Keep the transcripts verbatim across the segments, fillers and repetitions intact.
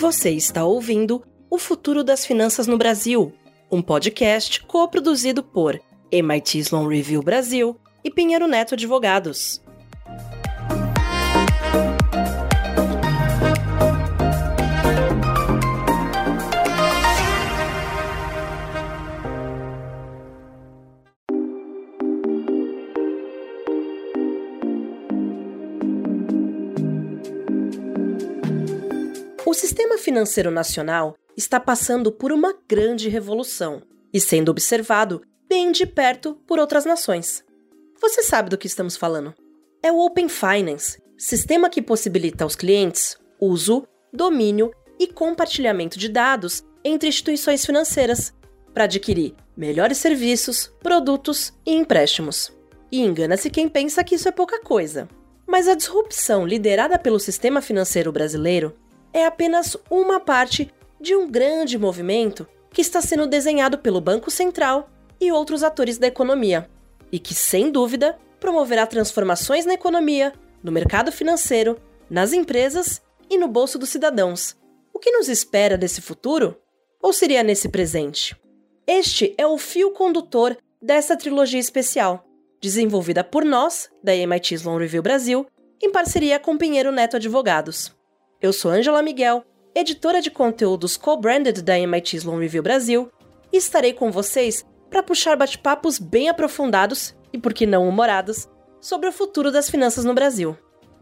Você está ouvindo O Futuro das Finanças no Brasil, um podcast coproduzido por M I T Sloan Review Brasil e Pinheiro Neto Advogados. O sistema financeiro nacional está passando por uma grande revolução e sendo observado bem de perto por outras nações. Você sabe do que estamos falando? É o Open Finance, sistema que possibilita aos clientes uso, domínio e compartilhamento de dados entre instituições financeiras para adquirir melhores serviços, produtos e empréstimos. E engana-se quem pensa que isso é pouca coisa. Mas a disrupção liderada pelo sistema financeiro brasileiro é apenas uma parte de um grande movimento que está sendo desenhado pelo Banco Central e outros atores da economia, e que, sem dúvida, promoverá transformações na economia, no mercado financeiro, nas empresas e no bolso dos cidadãos. O que nos espera nesse futuro? Ou seria nesse presente? Este é o fio condutor dessa trilogia especial, desenvolvida por nós, da M I T Sloan Review Brasil, em parceria com Pinheiro Neto Advogados. Eu sou Ângela Miguel, editora de conteúdos co-branded da M I T Sloan Review Brasil, e estarei com vocês para puxar bate-papos bem aprofundados, e por que não humorados, sobre o futuro das finanças no Brasil.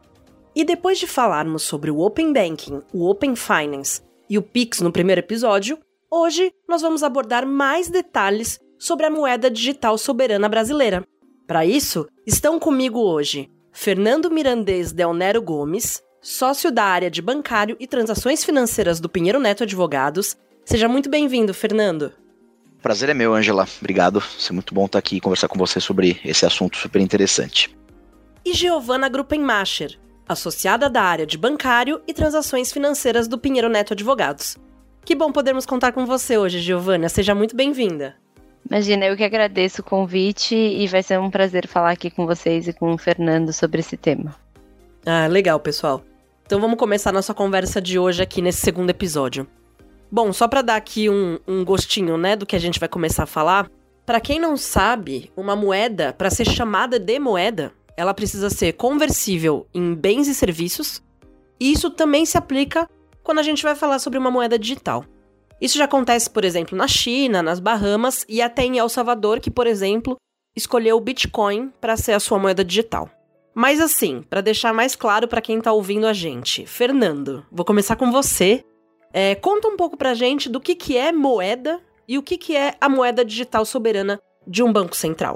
E depois de falarmos sobre o Open Banking, o Open Finance e o Pix no primeiro episódio, hoje nós vamos abordar mais detalhes sobre a moeda digital soberana brasileira. Para isso, estão comigo hoje Fernando Mirandês Del Nero Gomes, sócio da área de bancário e transações financeiras do Pinheiro Neto Advogados. Seja muito bem-vindo, Fernando. O prazer é meu, Ângela. Obrigado. É muito bom estar aqui e conversar com você sobre esse assunto super interessante. E Giovana Gruppenmacher, associada da área de bancário e transações financeiras do Pinheiro Neto Advogados. Que bom podermos contar com você hoje, Giovana. Seja muito bem-vinda. Imagina, eu que agradeço o convite e vai ser um prazer falar aqui com vocês e com o Fernando sobre esse tema. Ah, legal, pessoal. Então vamos começar a nossa conversa de hoje aqui nesse segundo episódio. Bom, só para dar aqui um, um gostinho, né, do que a gente vai começar a falar, para quem não sabe, uma moeda, para ser chamada de moeda, ela precisa ser conversível em bens e serviços, e isso também se aplica quando a gente vai falar sobre uma moeda digital. Isso já acontece, por exemplo, na China, nas Bahamas e até em El Salvador, que, por exemplo, escolheu o Bitcoin para ser a sua moeda digital. Mas assim, para deixar mais claro para quem está ouvindo a gente, Fernando, vou começar com você. É, conta um pouco para a gente do que, que é moeda e o que, que é a moeda digital soberana de um banco central.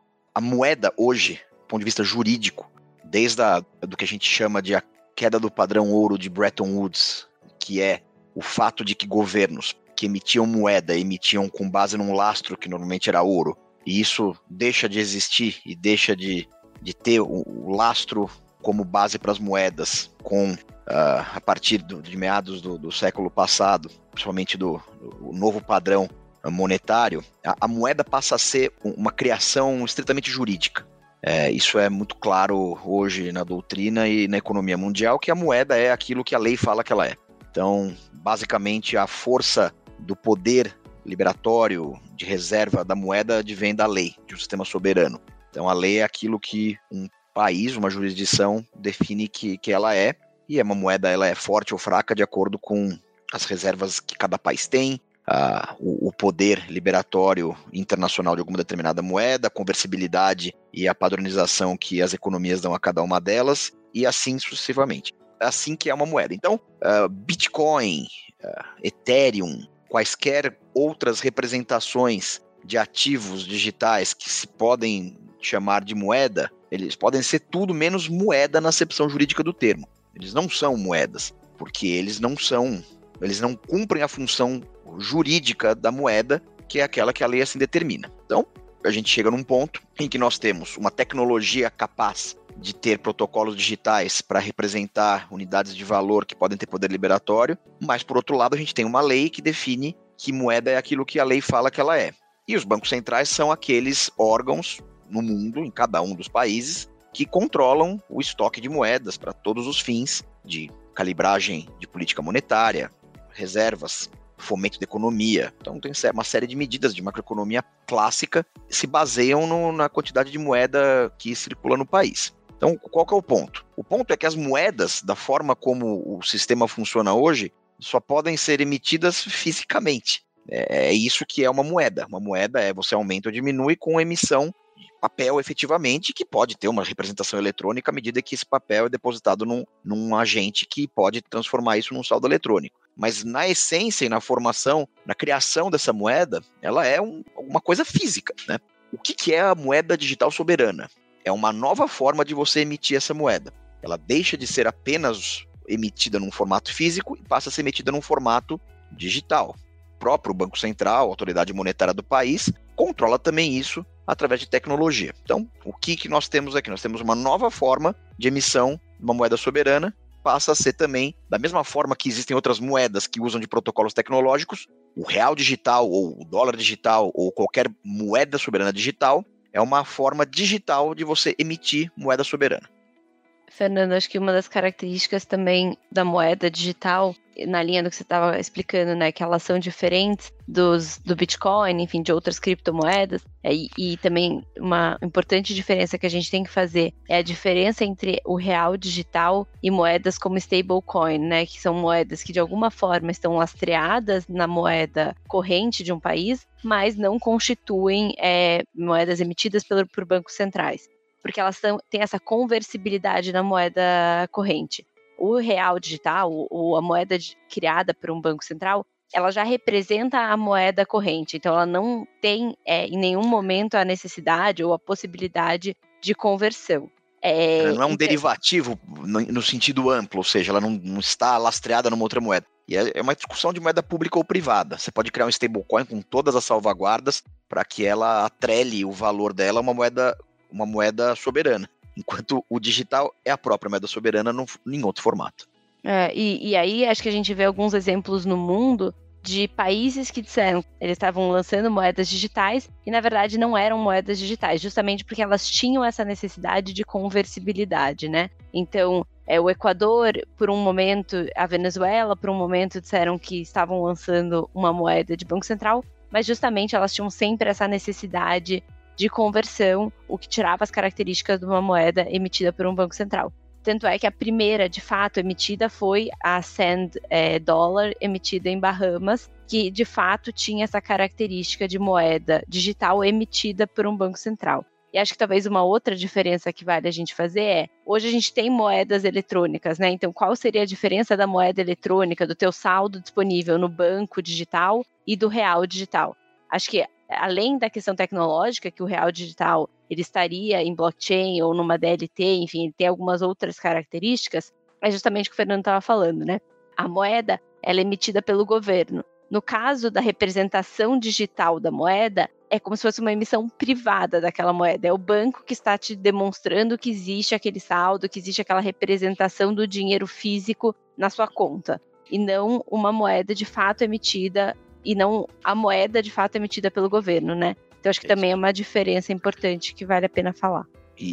A moeda hoje, do ponto de vista jurídico, desde a, do que a gente chama de a queda do padrão ouro de Bretton Woods, que é o fato de que governos que emitiam moeda emitiam com base num lastro que normalmente era ouro, e isso deixa de existir e deixa de de ter o, o lastro como base para as moedas, com, uh, a partir do, de meados do, do século passado, principalmente do, do novo padrão monetário, a, a moeda passa a ser uma criação estritamente jurídica. É, isso é muito claro hoje na doutrina e na economia mundial, que a moeda é aquilo que a lei fala que ela é. Então, basicamente, a força do poder liberatório de reserva da moeda advém da lei, de um sistema soberano. Então, a lei é aquilo que um país, uma jurisdição, define que, que ela é, e uma moeda ela é forte ou fraca de acordo com as reservas que cada país tem, uh, o, o poder liberatório internacional de alguma determinada moeda, a conversibilidade e a padronização que as economias dão a cada uma delas, e assim sucessivamente. Assim que é uma moeda. Então, uh, Bitcoin, uh, Ethereum, quaisquer outras representações de ativos digitais que se podem chamar de moeda, eles podem ser tudo menos moeda na acepção jurídica do termo. Eles não são moedas, porque eles não são, eles não cumprem a função jurídica da moeda, que é aquela que a lei assim determina. Então, a gente chega num ponto em que nós temos uma tecnologia capaz de ter protocolos digitais para representar unidades de valor que podem ter poder liberatório, mas, por outro lado, a gente tem uma lei que define que moeda é aquilo que a lei fala que ela é. E os bancos centrais são aqueles órgãos no mundo, em cada um dos países, que controlam o estoque de moedas para todos os fins de calibragem de política monetária, reservas, fomento da economia. Então tem uma série de medidas de macroeconomia clássica que se baseiam no, na quantidade de moeda que circula no país. Então, qual que é o ponto? O ponto é que as moedas, da forma como o sistema funciona hoje, só podem ser emitidas fisicamente. É isso que é uma moeda. Uma moeda é você aumenta ou diminui com emissão de papel efetivamente, que pode ter uma representação eletrônica à medida que esse papel é depositado num, num agente que pode transformar isso num saldo eletrônico. Mas na essência e na formação, na criação dessa moeda, ela é um, uma coisa física, né? O que, que é a moeda digital soberana? É uma nova forma de você emitir essa moeda. Ela deixa de ser apenas emitida num formato físico e passa a ser emitida num formato digital. O próprio Banco Central, a autoridade monetária do país, controla também isso através de tecnologia. Então, o que, que nós temos aqui? Nós temos uma nova forma de emissão de uma moeda soberana, passa a ser também, da mesma forma que existem outras moedas que usam de protocolos tecnológicos, o real digital, ou o dólar digital, ou qualquer moeda soberana digital, é uma forma digital de você emitir moeda soberana. Fernando, acho que uma das características também da moeda digital, na linha do que você estava explicando, né, que elas são diferentes dos, do Bitcoin, enfim, de outras criptomoedas, é, e, e também uma importante diferença que a gente tem que fazer é a diferença entre o real digital e moedas como stablecoin, né, que são moedas que de alguma forma estão lastreadas na moeda corrente de um país, mas não constituem é, moedas emitidas pelo, por bancos centrais, porque elas tão, têm essa conversibilidade na moeda corrente. O real digital, ou a moeda de, criada por um banco central, ela já representa a moeda corrente, então ela não tem é, em nenhum momento a necessidade ou a possibilidade de conversão. É, ela não é um então, derivativo no, no sentido amplo, ou seja, ela não, não está lastreada numa outra moeda. E é, é uma discussão de moeda pública ou privada. Você pode criar um stablecoin com todas as salvaguardas para que ela atrele o valor dela a uma moeda, uma moeda soberana. Enquanto o digital é a própria moeda soberana no, em outro formato. É, e, e aí acho que a gente vê alguns exemplos no mundo de países que disseram que eles estavam lançando moedas digitais e na verdade não eram moedas digitais, justamente porque elas tinham essa necessidade de conversibilidade, né? Então, é, o Equador, por um momento, a Venezuela, por um momento, disseram que estavam lançando uma moeda de Banco Central, mas justamente elas tinham sempre essa necessidade de conversão, o que tirava as características de uma moeda emitida por um banco central. Tanto é que a primeira, de fato, emitida foi a Sand é, Dollar, emitida em Bahamas, que, de fato, tinha essa característica de moeda digital emitida por um banco central. E acho que talvez uma outra diferença que vale a gente fazer é, hoje a gente tem moedas eletrônicas, né? Então, qual seria a diferença da moeda eletrônica, do teu saldo disponível no banco digital e do real digital? Acho que além da questão tecnológica, que o real digital ele estaria em blockchain ou numa D L T, enfim, ele tem algumas outras características, é justamente o que o Fernando estava falando, né? A moeda, ela é emitida pelo governo. No caso da representação digital da moeda, é como se fosse uma emissão privada daquela moeda. É o banco que está te demonstrando que existe aquele saldo, que existe aquela representação do dinheiro físico na sua conta, e não uma moeda de fato emitida e não a moeda de fato emitida pelo governo, né? Então acho que também é uma diferença importante que vale a pena falar. E,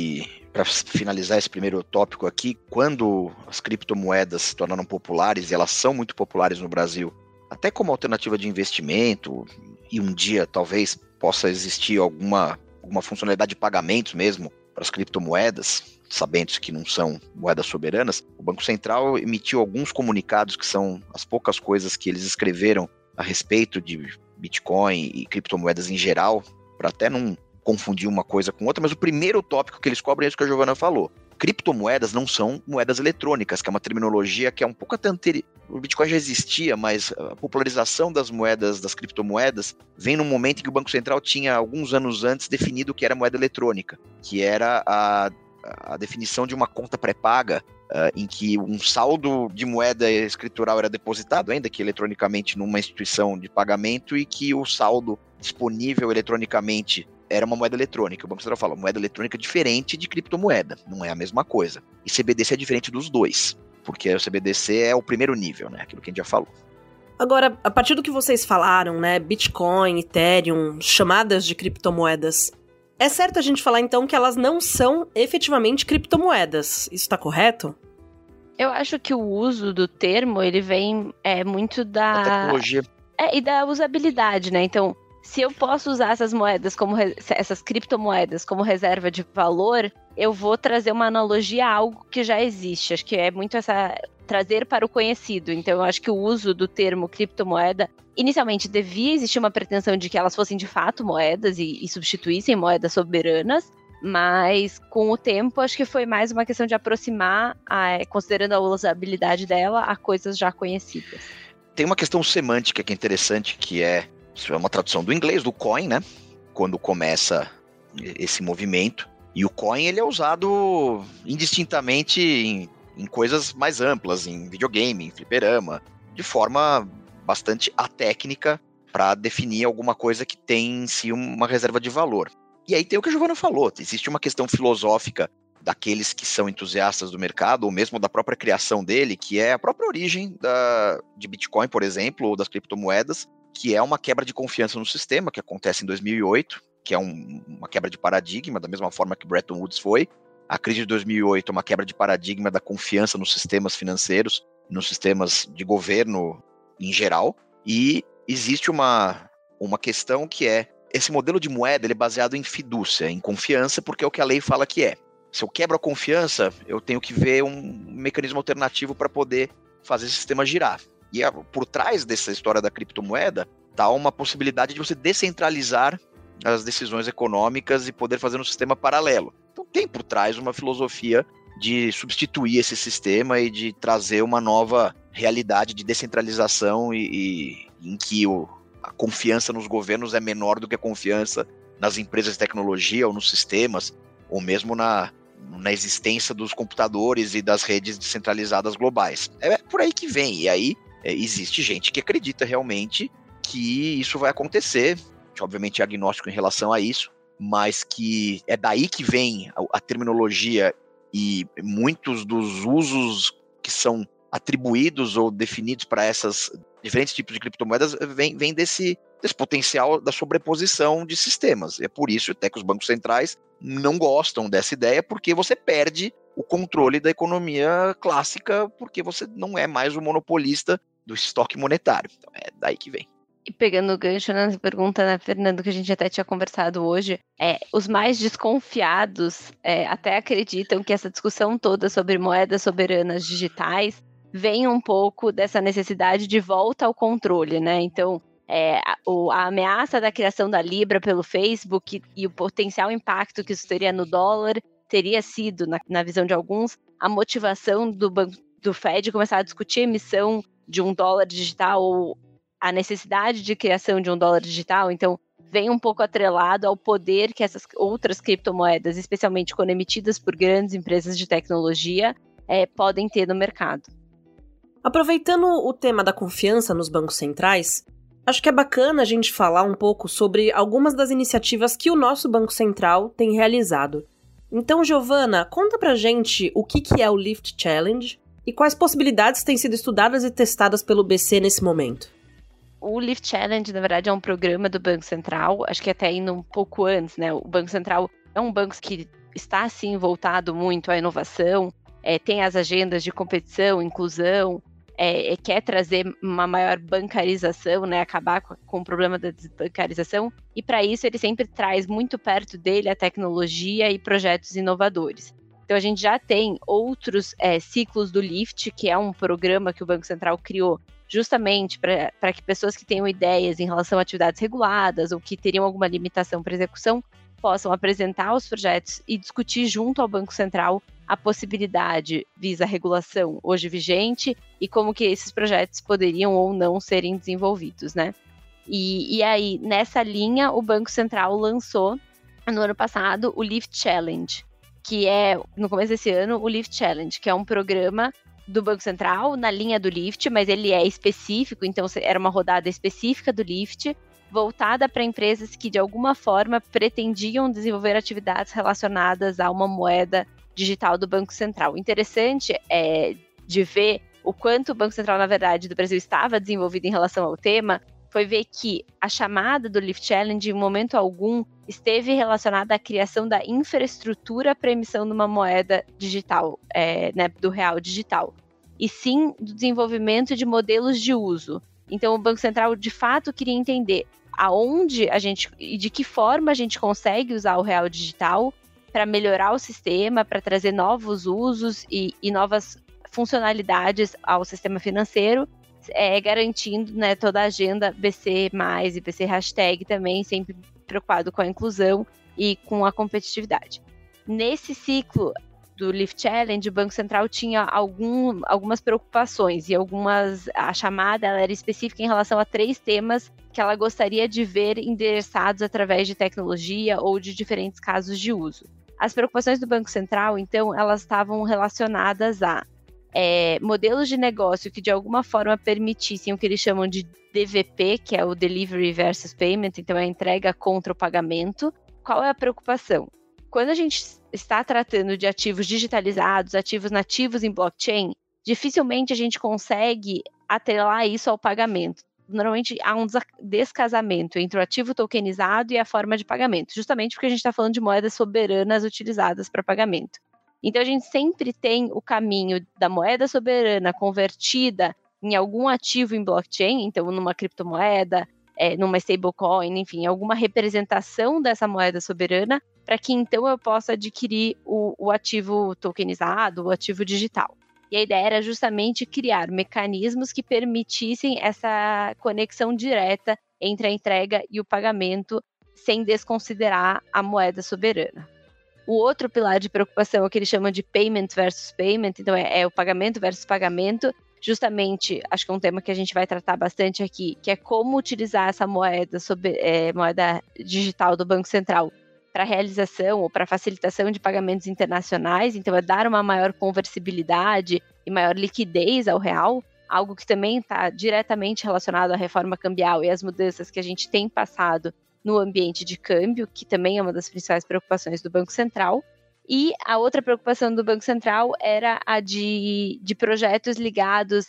e para finalizar esse primeiro tópico aqui, quando as criptomoedas se tornaram populares, e elas são muito populares no Brasil, até como alternativa de investimento, e um dia talvez possa existir alguma, alguma funcionalidade de pagamentos mesmo para as criptomoedas, sabendo que não são moedas soberanas, o Banco Central emitiu alguns comunicados que são as poucas coisas que eles escreveram a respeito de Bitcoin e criptomoedas em geral, para até não confundir uma coisa com outra, mas o primeiro tópico que eles cobrem é isso que a Giovana falou. Criptomoedas não são moedas eletrônicas, que é uma terminologia que é um pouco até anterior. O Bitcoin já existia, mas a popularização das moedas, das criptomoedas, vem num momento em que o Banco Central tinha, alguns anos antes, definido o que era moeda eletrônica, que era a, a definição de uma conta pré-paga, Uh, em que um saldo de moeda escritural era depositado, ainda que eletronicamente, numa instituição de pagamento, e que o saldo disponível eletronicamente era uma moeda eletrônica. O Banco Central fala, moeda eletrônica é diferente de criptomoeda, não é a mesma coisa. E C B D C é diferente dos dois, porque o C B D C é o primeiro nível, né? Aquilo que a gente já falou. Agora, a partir do que vocês falaram, né, Bitcoin, Ethereum, chamadas de criptomoedas, é certo a gente falar então que elas não são efetivamente criptomoedas, isso está correto? Eu acho que o uso do termo, ele vem é, muito da... A tecnologia. É, e da usabilidade, né? Então, se eu posso usar essas moedas, como re... essas criptomoedas como reserva de valor, eu vou trazer uma analogia a algo que já existe. Acho que é muito essa... trazer para o conhecido. Então, eu acho que o uso do termo criptomoeda, inicialmente devia existir uma pretensão de que elas fossem de fato moedas e, e substituíssem moedas soberanas, mas com o tempo acho que foi mais uma questão de aproximar, a, considerando a usabilidade dela, a coisas já conhecidas. Tem uma questão semântica que é interessante, que é, isso é uma tradução do inglês, do coin, né? Quando começa esse movimento. E o coin, ele é usado indistintamente em, em coisas mais amplas, em videogame, em fliperama, de forma bastante atécnica para definir alguma coisa que tem em si uma reserva de valor. E aí tem o que a Giovana falou, existe uma questão filosófica daqueles que são entusiastas do mercado, ou mesmo da própria criação dele, que é a própria origem da, de Bitcoin, por exemplo, ou das criptomoedas, que é uma quebra de confiança no sistema, que acontece em dois mil e oito, que é um, uma quebra de paradigma, da mesma forma que Bretton Woods foi. A crise de dois mil e oito é uma quebra de paradigma da confiança nos sistemas financeiros, nos sistemas de governo em geral, e existe uma, uma questão que é, esse modelo de moeda ele é baseado em fidúcia, em confiança, porque é o que a lei fala que é. Se eu quebro a confiança, eu tenho que ver um mecanismo alternativo para poder fazer esse sistema girar. E a, por trás dessa história da criptomoeda, está uma possibilidade de você descentralizar as decisões econômicas e poder fazer um sistema paralelo. Então tem por trás uma filosofia de substituir esse sistema e de trazer uma nova realidade de descentralização e, e em que o, a confiança nos governos é menor do que a confiança nas empresas de tecnologia ou nos sistemas, ou mesmo na, na existência dos computadores e das redes descentralizadas globais. É por aí que vem, e aí é, existe gente que acredita realmente que isso vai acontecer, que obviamente é agnóstico em relação a isso, mas que é daí que vem a, a terminologia e muitos dos usos que são atribuídos ou definidos para essas diferentes tipos de criptomoedas vem, vem desse, desse potencial da sobreposição de sistemas. É por isso até que os bancos centrais não gostam dessa ideia, porque você perde o controle da economia clássica, porque você não é mais o monopolista do estoque monetário. Então é daí que vem. E pegando o gancho nessa pergunta, né, Fernando, que a gente até tinha conversado hoje, é, os mais desconfiados é, até acreditam que essa discussão toda sobre moedas soberanas digitais vem um pouco dessa necessidade de volta ao controle, né? Então, é, a, o, a ameaça da criação da Libra pelo Facebook e, e o potencial impacto que isso teria no dólar teria sido, na, na visão de alguns, a motivação do, banco, do Fed começar a discutir a emissão de um dólar digital ou a necessidade de criação de um dólar digital. Então, vem um pouco atrelado ao poder que essas outras criptomoedas, especialmente quando emitidas por grandes empresas de tecnologia, é, podem ter no mercado. Aproveitando o tema da confiança nos bancos centrais, acho que é bacana a gente falar um pouco sobre algumas das iniciativas que o nosso Banco Central tem realizado. Então, Giovana, conta pra gente o que, que é o Lift Challenge e quais possibilidades têm sido estudadas e testadas pelo B C nesse momento. O Lift Challenge, na verdade, é um programa do Banco Central, acho que até indo um pouco antes, né? O Banco Central é um banco que está, sim, voltado muito à inovação, é, tem as agendas de competição, inclusão, é, é, quer trazer uma maior bancarização, né? Acabar com, com o problema da desbancarização, e para isso ele sempre traz muito perto dele a tecnologia e projetos inovadores. Então a gente já tem outros é, ciclos do Lift, que é um programa que o Banco Central criou justamente para que pessoas que tenham ideias em relação a atividades reguladas ou que teriam alguma limitação para execução possam apresentar os projetos e discutir junto ao Banco Central a possibilidade visa a regulação hoje vigente e como que esses projetos poderiam ou não serem desenvolvidos, né? E, e aí, nessa linha, o Banco Central lançou, no ano passado, o Lift Challenge, que é, no começo desse ano, o Lift Challenge, que é um programa do Banco Central, na linha do Lift, mas ele é específico, então era uma rodada específica do Lift, voltada para empresas que, de alguma forma, pretendiam desenvolver atividades relacionadas a uma moeda digital do Banco Central. O interessante é de ver o quanto o Banco Central, na verdade, do Brasil estava desenvolvido em relação ao tema, foi ver que a chamada do Lift Challenge, em momento algum, esteve relacionada à criação da infraestrutura para emissão de uma moeda digital, é, né, do real digital. e sim do desenvolvimento de modelos de uso. Então, o Banco Central, de fato, queria entender aonde a gente e de que forma a gente consegue usar o real digital para melhorar o sistema, para trazer novos usos e, e novas funcionalidades ao sistema financeiro, é, garantindo, né, toda a agenda B C mais, e B C hashtag também, sempre preocupado com a inclusão e com a competitividade. Nesse ciclo do Lift Challenge, o Banco Central tinha algum, algumas preocupações e algumas, a chamada ela era específica em relação a três temas que ela gostaria de ver endereçados através de tecnologia ou de diferentes casos de uso. As preocupações do Banco Central, então, elas estavam relacionadas a é, modelos de negócio que de alguma forma permitissem o que eles chamam de D V P, que é o Delivery versus Payment, então é a entrega contra o pagamento. Qual é a preocupação? Quando a gente está tratando de ativos digitalizados, ativos nativos em blockchain, dificilmente a gente consegue atrelar isso ao pagamento. Normalmente há um descasamento entre o ativo tokenizado e a forma de pagamento, justamente porque a gente está falando de moedas soberanas utilizadas para pagamento. Então a gente sempre tem o caminho da moeda soberana convertida em algum ativo em blockchain, então numa criptomoeda, é, numa stablecoin, enfim, alguma representação dessa moeda soberana, para que então eu possa adquirir o, o ativo tokenizado, o ativo digital. E a ideia era justamente criar mecanismos que permitissem essa conexão direta entre a entrega e o pagamento, sem desconsiderar a moeda soberana. O outro pilar de preocupação é o que eles chamam de payment versus payment, então é, é o pagamento versus pagamento, justamente, acho que é um tema que a gente vai tratar bastante aqui, que é como utilizar essa moeda, sobre, é, moeda digital do Banco Central para realização ou para facilitação de pagamentos internacionais, então é dar uma maior conversibilidade e maior liquidez ao real, algo que também está diretamente relacionado à reforma cambial e às mudanças que a gente tem passado no ambiente de câmbio, que também é uma das principais preocupações do Banco Central. E a outra preocupação do Banco Central era a de, de projetos ligados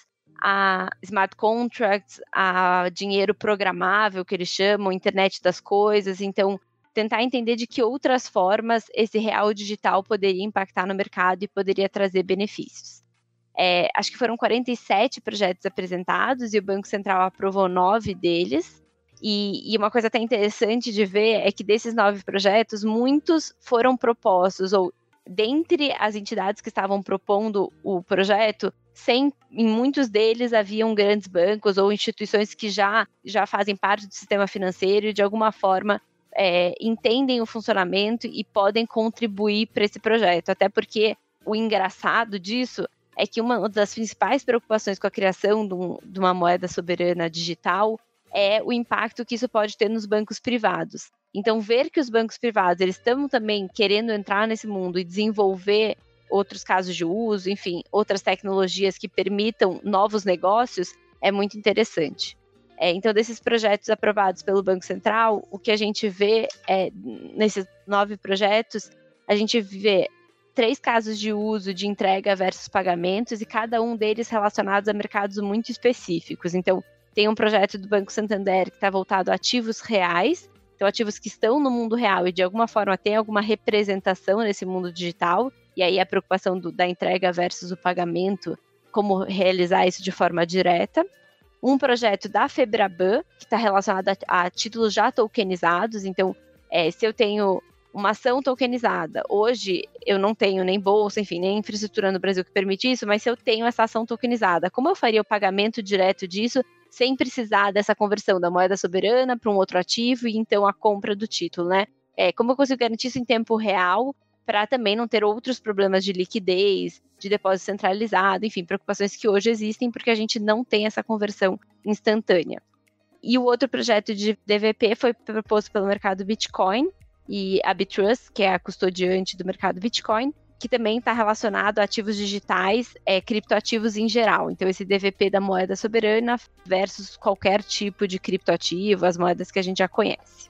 a smart contracts, a dinheiro programável, que eles chamam, internet das coisas. Então, tentar entender de que outras formas esse real digital poderia impactar no mercado e poderia trazer benefícios. É, acho que foram quarenta e sete projetos apresentados e o Banco Central aprovou nove deles. E, e uma coisa até interessante de ver é que desses nove projetos, muitos foram propostos, ou dentre as entidades que estavam propondo o projeto, sem, em muitos deles haviam grandes bancos ou instituições que já, já fazem parte do sistema financeiro e de alguma forma é, entendem o funcionamento e podem contribuir para esse projeto. Até porque o engraçado disso é que uma das principais preocupações com a criação de, um, de uma moeda soberana digital é o impacto que isso pode ter nos bancos privados. Então, ver que os bancos privados eles estão também querendo entrar nesse mundo e desenvolver outros casos de uso, enfim, outras tecnologias que permitam novos negócios, é muito interessante. É, então, desses projetos aprovados pelo Banco Central, o que a gente vê é, nesses nove projetos, a gente vê três casos de uso de entrega versus pagamentos, e cada um deles relacionados a mercados muito específicos. Então, tem um projeto do Banco Santander que está voltado a ativos reais, então ativos que estão no mundo real e de alguma forma tem alguma representação nesse mundo digital, e aí a preocupação do, da entrega versus o pagamento, como realizar isso de forma direta. Um projeto da Febraban, que está relacionado a, a títulos já tokenizados, então é, se eu tenho uma ação tokenizada, hoje eu não tenho nem bolsa, enfim, nem infraestrutura no Brasil que permite isso, mas se eu tenho essa ação tokenizada, como eu faria o pagamento direto disso sem precisar dessa conversão da moeda soberana para um outro ativo e então a compra do título, né? É, como eu consigo garantir isso em tempo real para também não ter outros problemas de liquidez, de depósito centralizado, enfim, preocupações que hoje existem porque a gente não tem essa conversão instantânea. E o outro projeto de D V P foi proposto pelo mercado Bitcoin e a Bitrust, que é a custodiante do mercado Bitcoin, que também está relacionado a ativos digitais, é, criptoativos em geral. Então, esse D V P da moeda soberana versus qualquer tipo de criptoativo, as moedas que a gente já conhece.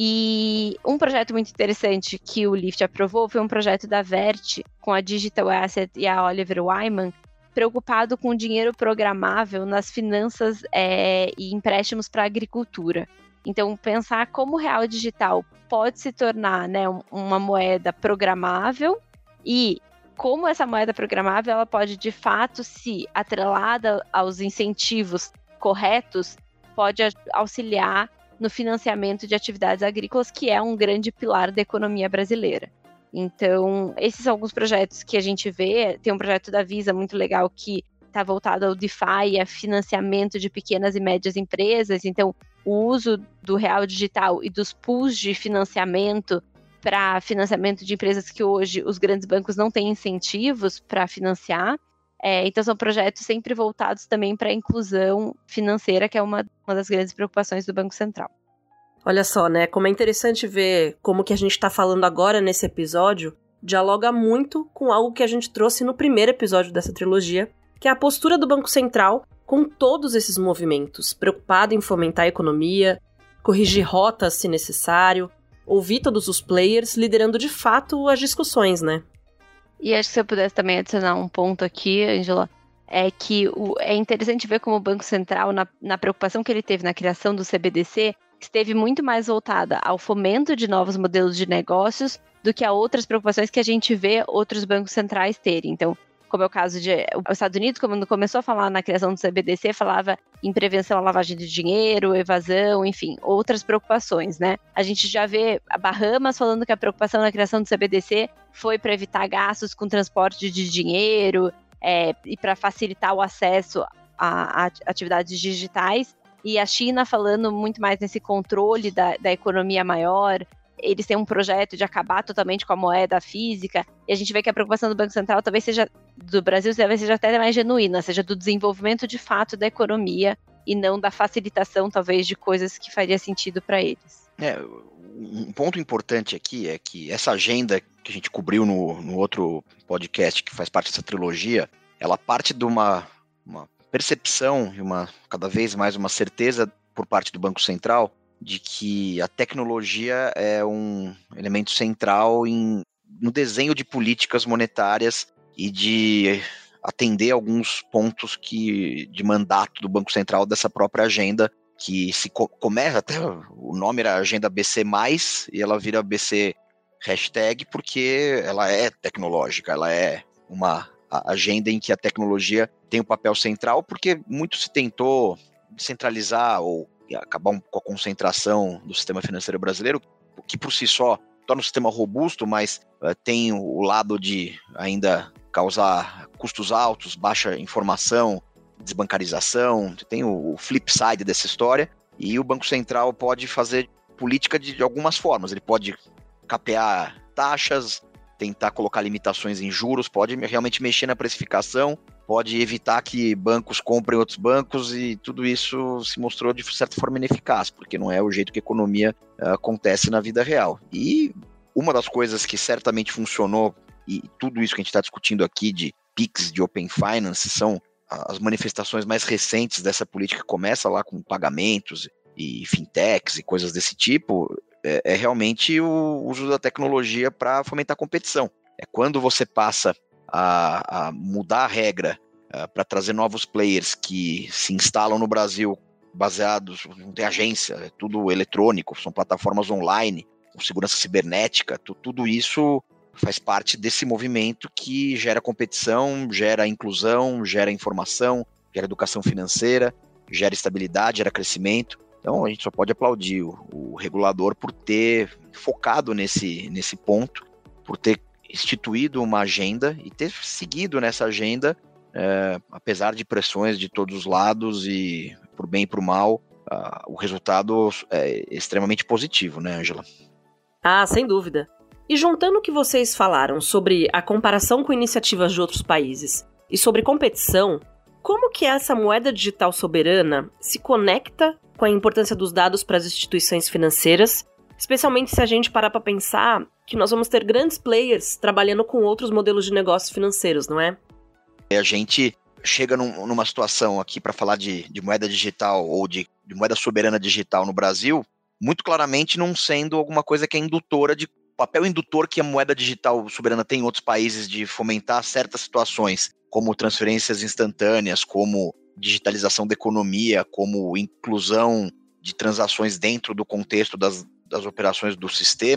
E um projeto muito interessante que o Lift aprovou foi um projeto da Vert, com a Digital Asset e a Oliver Wyman, preocupado com o dinheiro programável nas finanças é, e empréstimos para a agricultura. Então, pensar como o real digital pode se tornar, né, uma moeda programável e como essa moeda programável ela pode, de fato, se atrelada aos incentivos corretos, pode auxiliar no financiamento de atividades agrícolas, que é um grande pilar da economia brasileira. Então, esses são alguns projetos que a gente vê. Tem um projeto da Visa muito legal que está voltado ao DeFi e a financiamento de pequenas e médias empresas. Então, o uso do real digital e dos pools de financiamento para financiamento de empresas que hoje os grandes bancos não têm incentivos para financiar. É, então, são projetos sempre voltados também para a inclusão financeira, que é uma, uma das grandes preocupações do Banco Central. Olha só, né, como é interessante ver como que a gente está falando agora nesse episódio dialoga muito com algo que a gente trouxe no primeiro episódio dessa trilogia, que é a postura do Banco Central com todos esses movimentos, preocupado em fomentar a economia, corrigir rotas se necessário, ouvir todos os players, liderando de fato as discussões, né? E acho que se eu pudesse também adicionar um ponto aqui, Ângela, é que o, é interessante ver como o Banco Central, na, na preocupação que ele teve na criação do C B D C, esteve muito mais voltada ao fomento de novos modelos de negócios do que a outras preocupações que a gente vê outros bancos centrais terem. Então, como é o caso de... Os Estados Unidos, quando começou a falar na criação do C B D C, falava em prevenção à lavagem de dinheiro, evasão, enfim, outras preocupações, né? A gente já vê a Bahamas falando que a preocupação na criação do C B D C foi para evitar gastos com transporte de dinheiro é, e para facilitar o acesso a, a atividades digitais. E a China falando muito mais nesse controle da, da economia maior. Eles têm um projeto de acabar totalmente com a moeda física, e a gente vê que a preocupação do Banco Central talvez seja, do Brasil, talvez seja até mais genuína, seja do desenvolvimento de fato da economia, e não da facilitação, talvez, de coisas que faria sentido para eles. É, um ponto importante aqui é que essa agenda que a gente cobriu no, no outro podcast, que faz parte dessa trilogia, ela parte de uma, uma percepção e uma, cada vez mais uma certeza por parte do Banco Central de que a tecnologia é um elemento central em, no desenho de políticas monetárias e de atender alguns pontos que, de mandato do Banco Central dessa própria agenda, que se co- começa, até o nome era Agenda B C mais, e ela vira B C hashtag porque ela é tecnológica, ela é uma agenda em que a tecnologia tem um papel central, porque muito se tentou centralizar ou acabar com a concentração do sistema financeiro brasileiro, que por si só torna o sistema robusto, mas uh, tem o lado de ainda causar custos altos, baixa informação, desbancarização, tem o, o flip side dessa história, e o Banco Central pode fazer política de, de algumas formas. Ele pode capear taxas, tentar colocar limitações em juros, pode realmente mexer na precificação, pode evitar que bancos comprem outros bancos, e tudo isso se mostrou de certa forma ineficaz, porque não é o jeito que a economia uh, acontece na vida real. E uma das coisas que certamente funcionou, e tudo isso que a gente está discutindo aqui de Pix, de Open Finance, são as manifestações mais recentes dessa política, que começa lá com pagamentos e fintechs e coisas desse tipo, é, é realmente o uso da tecnologia para fomentar a competição. É quando você passa a, a mudar a regra uh, para trazer novos players que se instalam no Brasil baseados, não tem agência, é tudo eletrônico, são plataformas online, com segurança cibernética, tu, tudo isso faz parte desse movimento que gera competição, gera inclusão, gera informação, gera educação financeira, gera estabilidade, gera crescimento. Então a gente só pode aplaudir o, o regulador por ter focado nesse, nesse ponto, por ter instituído uma agenda e ter seguido nessa agenda, é, apesar de pressões de todos os lados e por bem e por mal, uh, o resultado é extremamente positivo, né, Ângela? Ah, sem dúvida. E juntando o que vocês falaram sobre a comparação com iniciativas de outros países e sobre competição, como que essa moeda digital soberana se conecta com a importância dos dados para as instituições financeiras, especialmente se a gente parar para pensar que nós vamos ter grandes players trabalhando com outros modelos de negócios financeiros, não é? A gente chega num, numa situação aqui para falar de, de moeda digital ou de, de moeda soberana digital no Brasil, muito claramente não sendo alguma coisa que é indutora de papel indutor que a moeda digital soberana tem em outros países de fomentar certas situações, como transferências instantâneas, como digitalização da economia, como inclusão de transações dentro do contexto das, das operações do sistema,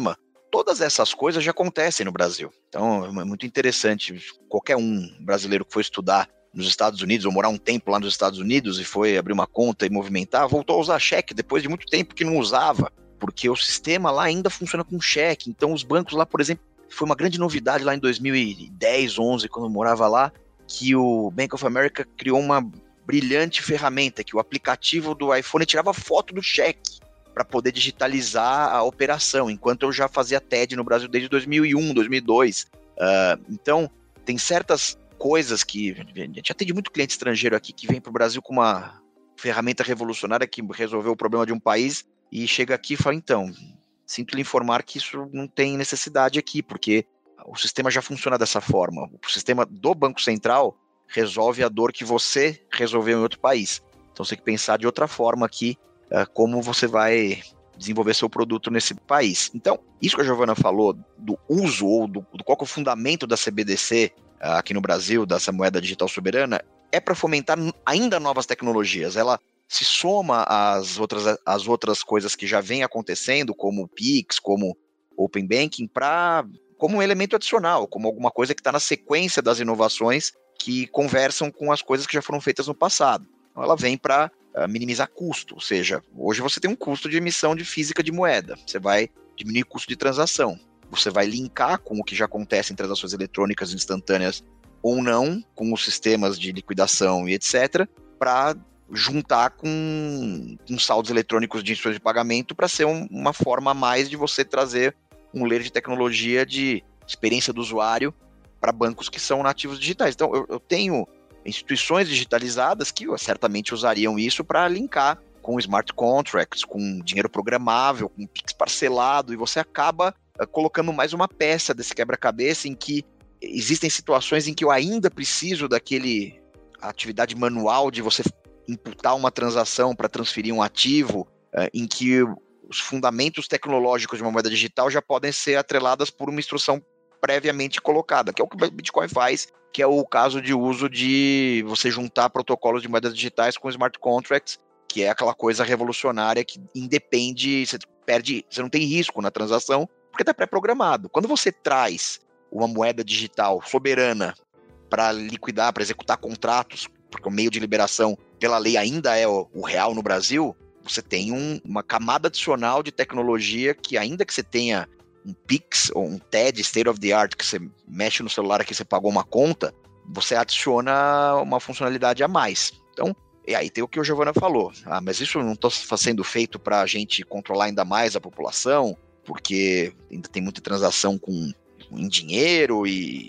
todas essas coisas já acontecem no Brasil. Então, é muito interessante. Qualquer um brasileiro que for estudar nos Estados Unidos, ou morar um tempo lá nos Estados Unidos e foi abrir uma conta e movimentar, voltou a usar cheque depois de muito tempo que não usava, porque o sistema lá ainda funciona com cheque. Então, os bancos lá, por exemplo, foi uma grande novidade lá em dois mil e dez, onze, quando eu morava lá, que o Bank of America criou uma brilhante ferramenta, que o aplicativo do iPhone tirava foto do cheque para poder digitalizar a operação, enquanto eu já fazia T E D no Brasil desde dois mil e um, dois mil e dois. Uh, então, tem certas coisas que... A gente atende muito cliente estrangeiro aqui que vem para o Brasil com uma ferramenta revolucionária que resolveu o problema de um país e chega aqui e fala, então, sinto lhe informar que isso não tem necessidade aqui, porque o sistema já funciona dessa forma. O sistema do Banco Central resolve a dor que você resolveu em outro país. Então, você tem que pensar de outra forma aqui, uh, como você vai desenvolver seu produto nesse país. Então, isso que a Giovana falou do uso, ou do, do qual que é o fundamento da C B D C uh, aqui no Brasil, dessa moeda digital soberana, é para fomentar ainda novas tecnologias. Ela se soma às outras, às outras coisas que já vêm acontecendo, como o Pix, como Open Banking, pra, como um elemento adicional, como alguma coisa que está na sequência das inovações que conversam com as coisas que já foram feitas no passado. Então, ela vem para uh, minimizar custo, ou seja, hoje você tem um custo de emissão de física de moeda, você vai diminuir o custo de transação, você vai linkar com o que já acontece em transações eletrônicas instantâneas ou não, com os sistemas de liquidação e etcétera, para juntar com, com saldos eletrônicos de instruções de pagamento para ser um, uma forma a mais de você trazer um layer de tecnologia de experiência do usuário para bancos que são nativos digitais. Então, eu, eu tenho instituições digitalizadas que certamente usariam isso para linkar com smart contracts, com dinheiro programável, com Pix parcelado, e você acaba uh, colocando mais uma peça desse quebra-cabeça em que existem situações em que eu ainda preciso daquele atividade manual de você imputar uma transação para transferir um ativo, uh, em que os fundamentos tecnológicos de uma moeda digital já podem ser atreladas por uma instrução previamente colocada, que é o que o Bitcoin faz, que é o caso de uso de você juntar protocolos de moedas digitais com smart contracts, que é aquela coisa revolucionária que independe, você perde, você não tem risco na transação, porque está pré-programado. Quando você traz uma moeda digital soberana para liquidar, para executar contratos, porque o meio de liberação pela lei ainda é o, o real no Brasil, você tem um, uma camada adicional de tecnologia que, ainda que você tenha um Pix ou um T E D State of the Art, que você mexe no celular aqui, você pagou uma conta, você adiciona uma funcionalidade a mais. Então, e aí tem o que o Giovana falou. Ah, mas isso não está sendo feito para a gente controlar ainda mais a população, porque ainda tem muita transação com, em dinheiro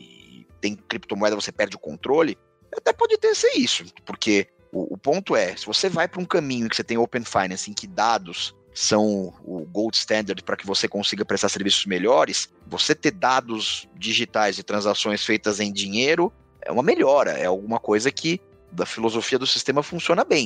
e tem criptomoeda, você perde o controle. Até pode ter ser isso, porque o, o ponto é, se você vai para um caminho em que você tem Open Finance, em que dados são o gold standard para que você consiga prestar serviços melhores, você ter dados digitais de transações feitas em dinheiro é uma melhora, é alguma coisa que da filosofia do sistema funciona bem.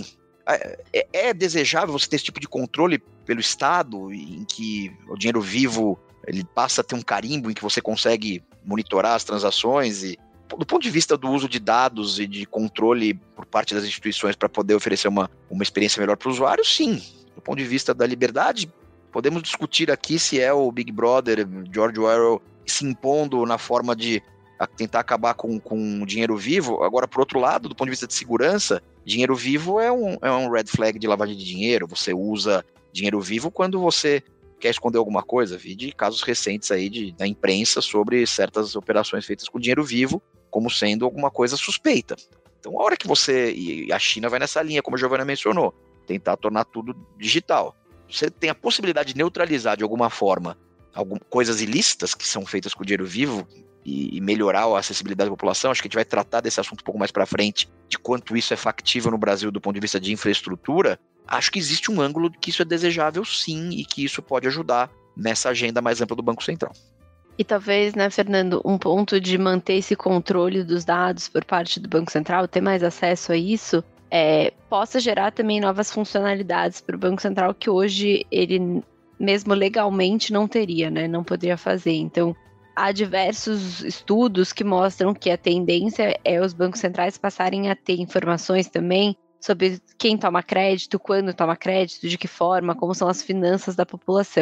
É, é desejável você ter esse tipo de controle pelo Estado, em que o dinheiro vivo ele passa a ter um carimbo em que você consegue monitorar as transações e, do ponto de vista do uso de dados e de controle por parte das instituições para poder oferecer uma, uma experiência melhor para o usuário, sim. Do ponto de vista da liberdade, podemos discutir aqui se é o Big Brother, George Orwell, se impondo na forma de tentar acabar com, com o dinheiro vivo. Agora, por outro lado, do ponto de vista de segurança, dinheiro vivo é um, é um red flag de lavagem de dinheiro. Você usa dinheiro vivo quando você quer esconder alguma coisa. Vi de casos recentes aí de, da imprensa sobre certas operações feitas com dinheiro vivo como sendo alguma coisa suspeita. Então, a hora que você... E a China vai nessa linha, como a Giovana mencionou, tentar tornar tudo digital. Você tem a possibilidade de neutralizar de alguma forma algumas coisas ilícitas que são feitas com dinheiro vivo e, e melhorar a acessibilidade da população. Acho que a gente vai tratar desse assunto um pouco mais para frente, de quanto isso é factível no Brasil do ponto de vista de infraestrutura. Acho que existe um ângulo de que isso é desejável sim e que isso pode ajudar nessa agenda mais ampla do Banco Central. E talvez, né, Fernando, um ponto de manter esse controle dos dados por parte do Banco Central, ter mais acesso a isso, é, possa gerar também novas funcionalidades para o Banco Central que hoje ele, mesmo legalmente, não teria, né, não poderia fazer. Então, há diversos estudos que mostram que a tendência é os bancos centrais passarem a ter informações também sobre quem toma crédito, quando toma crédito, de que forma, como são as finanças da população.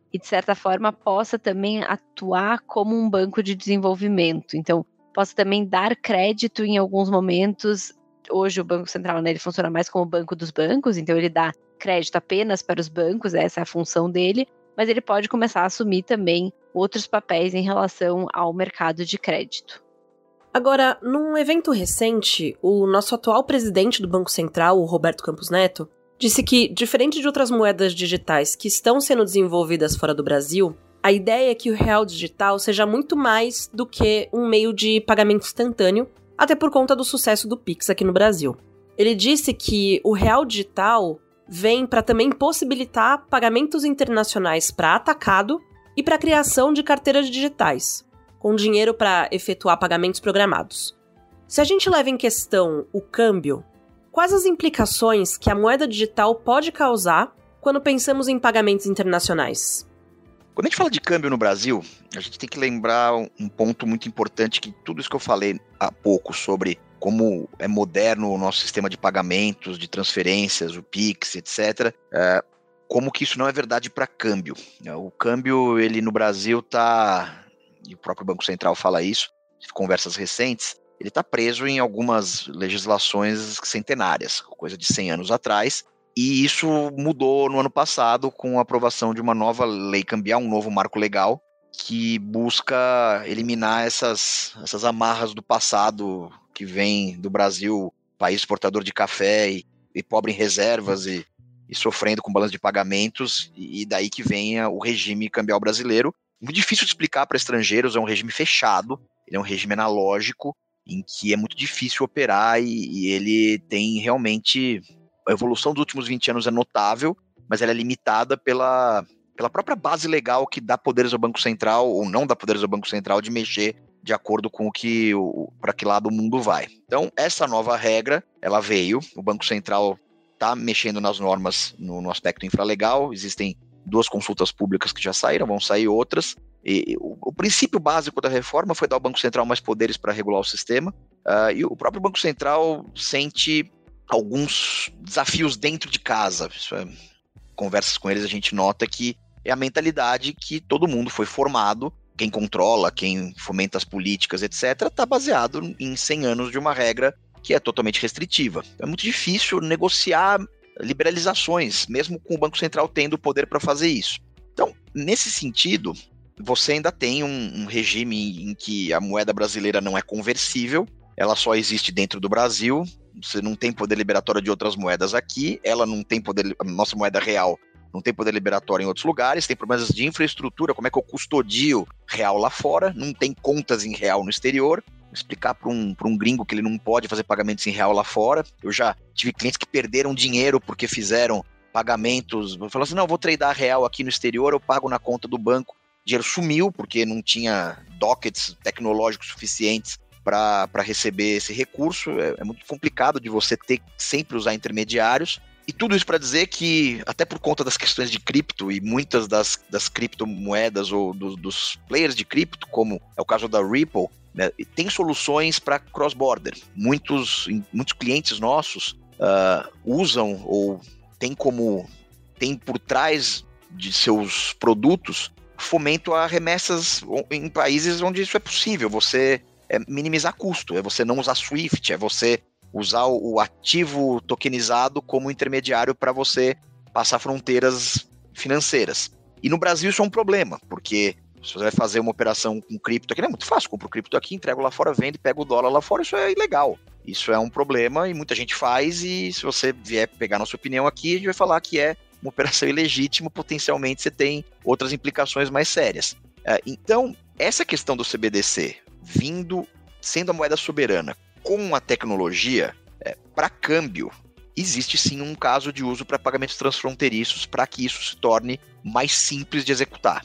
e, de certa forma, possa também atuar como um banco de desenvolvimento. Então, possa também dar crédito em alguns momentos. Hoje o Banco Central, né, ele funciona mais como o banco dos bancos, então ele dá crédito apenas para os bancos, essa é a função dele, mas ele pode começar a assumir também outros papéis em relação ao mercado de crédito. Agora, num evento recente, o nosso atual presidente do Banco Central, o Roberto Campos Neto, disse que, diferente de outras moedas digitais que estão sendo desenvolvidas fora do Brasil, a ideia é que o real digital seja muito mais do que um meio de pagamento instantâneo, até por conta do sucesso do Pix aqui no Brasil. Ele disse que o real digital vem para também possibilitar pagamentos internacionais para atacado e para a criação de carteiras digitais, com dinheiro para efetuar pagamentos programados. Se a gente leva em questão o câmbio, quais as implicações que a moeda digital pode causar quando pensamos em pagamentos internacionais? Quando a gente fala de câmbio no Brasil, a gente tem que lembrar um ponto muito importante, que tudo isso que eu falei há pouco sobre como é moderno o nosso sistema de pagamentos, de transferências, o Pix, etcétera, é, como que isso não é verdade para câmbio. O câmbio, ele no Brasil está, e o próprio Banco Central fala isso, em conversas recentes, ele está preso em algumas legislações centenárias, coisa de cem anos atrás, e isso mudou no ano passado com a aprovação de uma nova lei cambial, um novo marco legal, que busca eliminar essas, essas amarras do passado que vem do Brasil, país exportador de café e, e pobre em reservas e, e sofrendo com balanço de pagamentos, e, e daí que venha o regime cambial brasileiro. Muito difícil de explicar para estrangeiros, é um regime fechado, ele é um regime analógico, em que é muito difícil operar e, e ele tem realmente... A evolução dos últimos vinte anos é notável, mas ela é limitada pela, pela própria base legal que dá poderes ao Banco Central, ou não dá poderes ao Banco Central, de mexer de acordo com o que, para que lado o mundo vai. Então, essa nova regra, ela veio, o Banco Central está mexendo nas normas no, no aspecto infralegal, existem duas consultas públicas que já saíram, vão sair outras. E o, o princípio básico da reforma foi dar ao Banco Central mais poderes para regular o sistema, uh, e o próprio Banco Central sente alguns desafios dentro de casa. Isso é, conversas com eles a gente nota que é a mentalidade que todo mundo foi formado, quem controla, quem fomenta as políticas, etcétera, está baseado em cem anos de uma regra que é totalmente restritiva. É muito difícil negociar liberalizações, mesmo com o Banco Central tendo o poder para fazer isso. Então, nesse sentido, você ainda tem um, um regime em que a moeda brasileira não é conversível, ela só existe dentro do Brasil, você não tem poder liberatório de outras moedas aqui, ela não tem poder, a nossa moeda real não tem poder liberatório em outros lugares, tem problemas de infraestrutura, como é que eu custodio real lá fora, não tem contas em real no exterior. Vou explicar para um, para um gringo que ele não pode fazer pagamentos em real lá fora. Eu já tive clientes que perderam dinheiro porque fizeram pagamentos, falaram assim, não, vou tradear real aqui no exterior, eu pago na conta do banco. O dinheiro sumiu porque não tinha dockets tecnológicos suficientes para receber esse recurso. É, é muito complicado de você ter sempre usar intermediários. E tudo isso para dizer que, até por conta das questões de cripto e muitas das, das criptomoedas ou do, dos players de cripto, como é o caso da Ripple, né, tem soluções para cross-border. Muitos, muitos clientes nossos uh, usam ou tem como tem por trás de seus produtos fomento a remessas em países onde isso é possível. Você é minimizar custo, é você não usar Swift, é você usar o ativo tokenizado como intermediário para você passar fronteiras financeiras. E no Brasil isso é um problema, porque se você vai fazer uma operação com cripto aqui, não é muito fácil, compro cripto aqui, entrego lá fora, vendo e pego o dólar lá fora, isso é ilegal. Isso é um problema e muita gente faz, e se você vier pegar nossa opinião aqui, a gente vai falar que é uma operação ilegítima, potencialmente você tem outras implicações mais sérias. Então, essa questão do C B D C vindo, sendo a moeda soberana, com a tecnologia, é, para câmbio, existe sim um caso de uso para pagamentos transfronteiriços para que isso se torne mais simples de executar.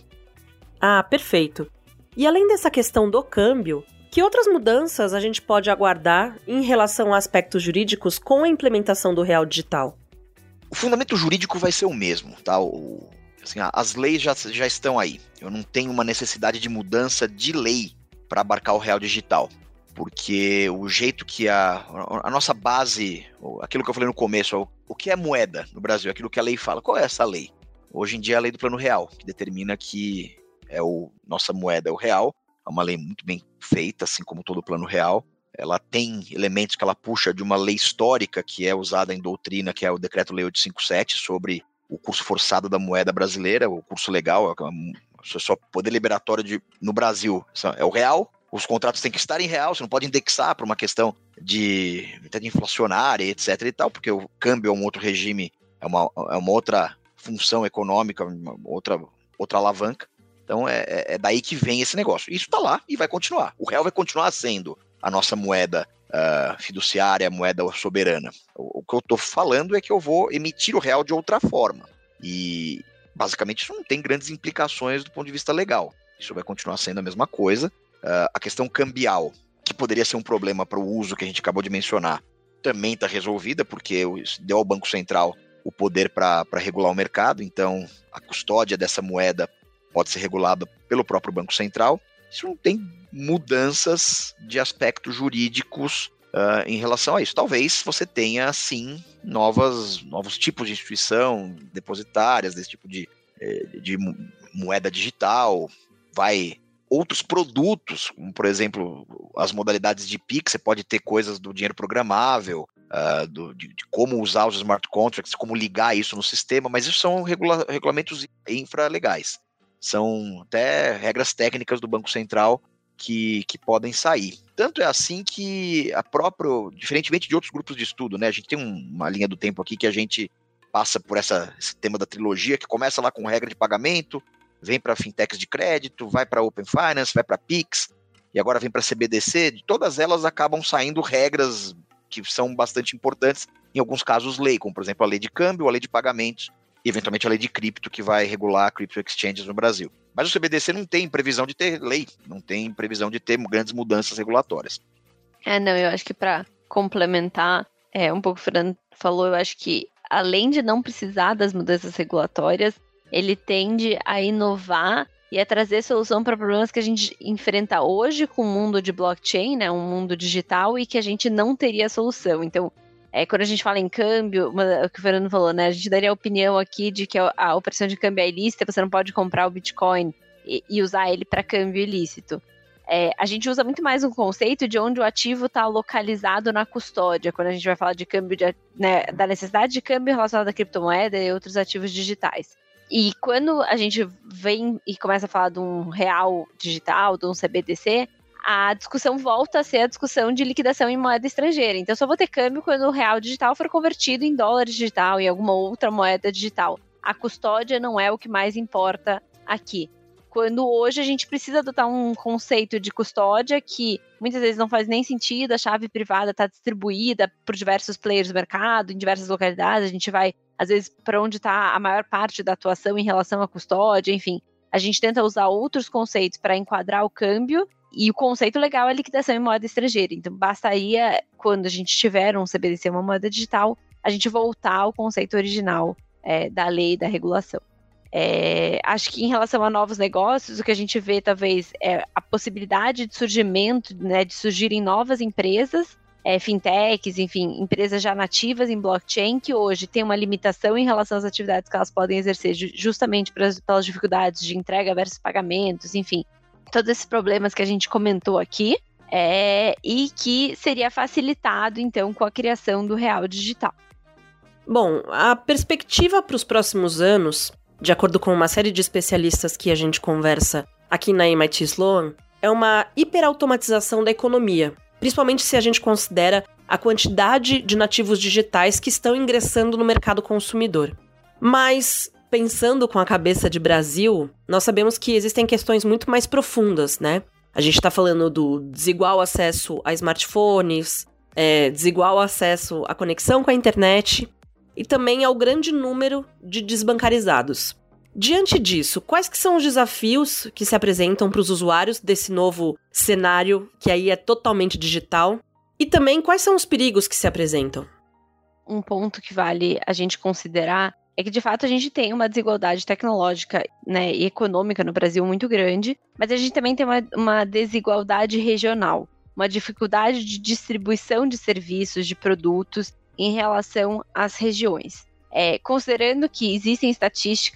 Ah, perfeito. E além dessa questão do câmbio, que outras mudanças a gente pode aguardar em relação a aspectos jurídicos com a implementação do real digital? O fundamento jurídico vai ser o mesmo, tá? O, assim, as leis já, já estão aí. Eu não tenho uma necessidade de mudança de lei para abarcar o real digital. Porque o jeito que a, a nossa base, aquilo que eu falei no começo, o que é moeda no Brasil, aquilo que a lei fala, qual é essa lei? hoje em dia é a lei do plano real, que determina que é o, nossa moeda é o real, é uma lei muito bem feita, assim como todo o plano real. Ela tem elementos que ela puxa de uma lei histórica que é usada em doutrina, que é o Decreto-Lei oitocentos e cinquenta e sete, sobre o curso forçado da moeda brasileira, o curso legal, é só poder liberatório de, no Brasil, é o real, os contratos têm que estar em real, você não pode indexar por uma questão de, de inflacionária, etc e tal, porque o câmbio é um outro regime, é uma, é uma outra função econômica, uma outra, outra alavanca. Então é, é daí que vem esse negócio. Isso está lá e vai continuar. O real vai continuar sendo a nossa moeda uh, fiduciária, a moeda soberana. O, o que eu estou falando é que eu vou emitir o real de outra forma. E basicamente isso não tem grandes implicações do ponto de vista legal. Isso vai continuar sendo a mesma coisa. Uh, a questão cambial, que poderia ser um problema para o uso que a gente acabou de mencionar, também está resolvida, porque deu ao Banco Central o poder para regular o mercado. Então a custódia dessa moeda pode ser regulada pelo próprio Banco Central. Isso não tem mudanças de aspectos jurídicos uh, em relação a isso. Talvez você tenha, sim, novas, novos tipos de instituição depositárias, desse tipo de, de moeda digital, vai outros produtos, como, por exemplo, as modalidades de Pix, você pode ter coisas do dinheiro programável, uh, do, de, de como usar os smart contracts, como ligar isso no sistema, mas isso são regula- regulamentos infralegais. São até regras técnicas do Banco Central que, que podem sair. Tanto é assim que a própria, diferentemente de outros grupos de estudo, né, a gente tem um, uma linha do tempo aqui que a gente passa por essa, esse tema da trilogia, que começa lá com regra de pagamento, vem para fintechs de crédito, vai para Open Finance, vai para Pix, e agora vem para C B D C. De todas elas acabam saindo regras que são bastante importantes, em alguns casos lei, como por exemplo a lei de câmbio, a lei de pagamentos, e eventualmente a lei de cripto, que vai regular crypto exchanges no Brasil. Mas o C B D C não tem previsão de ter lei, não tem previsão de ter grandes mudanças regulatórias. É, não, eu acho que para complementar é, um pouco o que o Fernando falou, eu acho que além de não precisar das mudanças regulatórias, ele tende a inovar e a trazer solução para problemas que a gente enfrenta hoje com o mundo de blockchain, né, um mundo digital, e que a gente não teria solução. Então, É, quando a gente fala em câmbio, o que o Fernando falou, né? A gente daria a opinião aqui de que a, a operação de câmbio é ilícita, você não pode comprar o Bitcoin e, e usar ele para câmbio ilícito. É, a gente usa muito mais um conceito de onde o ativo está localizado na custódia, quando a gente vai falar de câmbio, de, né, da necessidade de câmbio relacionada à criptomoeda e outros ativos digitais. E quando a gente vem e começa a falar de um real digital, de um C B D C, a discussão volta a ser a discussão de liquidação em moeda estrangeira. Então, só vou ter câmbio quando o real digital for convertido em dólar digital e alguma outra moeda digital. A custódia não é o que mais importa aqui. Quando hoje a gente precisa adotar um conceito de custódia que muitas vezes não faz nem sentido, a chave privada está distribuída por diversos players do mercado, em diversas localidades, a gente vai, às vezes, para onde está a maior parte da atuação em relação à custódia, enfim. A gente tenta usar outros conceitos para enquadrar o câmbio. E o conceito legal é liquidação em moeda estrangeira. Então, bastaria, quando a gente tiver um C B D C, uma moeda digital, a gente voltar ao conceito original é, da lei e da regulação. É, acho que em relação a novos negócios, o que a gente vê, talvez, é a possibilidade de surgimento, né, de surgirem novas empresas, é, fintechs, enfim, empresas já nativas em blockchain, que hoje tem uma limitação em relação às atividades que elas podem exercer, justamente pelas, pelas dificuldades de entrega versus pagamentos, enfim. Todos esses problemas que a gente comentou aqui, é, e que seria facilitado, então, com a criação do real digital. Bom, a perspectiva para os próximos anos, de acordo com uma série de especialistas que a gente conversa aqui na M I T Sloan, é uma hiperautomatização da economia, principalmente se a gente considera a quantidade de nativos digitais que estão ingressando no mercado consumidor. Mas, pensando com a cabeça de Brasil, nós sabemos que existem questões muito mais profundas, né? A gente está falando do desigual acesso a smartphones, é, desigual acesso à conexão com a internet e também ao grande número de desbancarizados. Diante disso, quais que são os desafios que se apresentam para os usuários desse novo cenário, que aí é totalmente digital? E também quais são os perigos que se apresentam? Um ponto que vale a gente considerar é que, de fato, a gente tem uma desigualdade tecnológica, né, e econômica no Brasil muito grande, mas a gente também tem uma, uma desigualdade regional, uma dificuldade de distribuição de serviços, de produtos em relação às regiões. É, considerando que existem estatísticas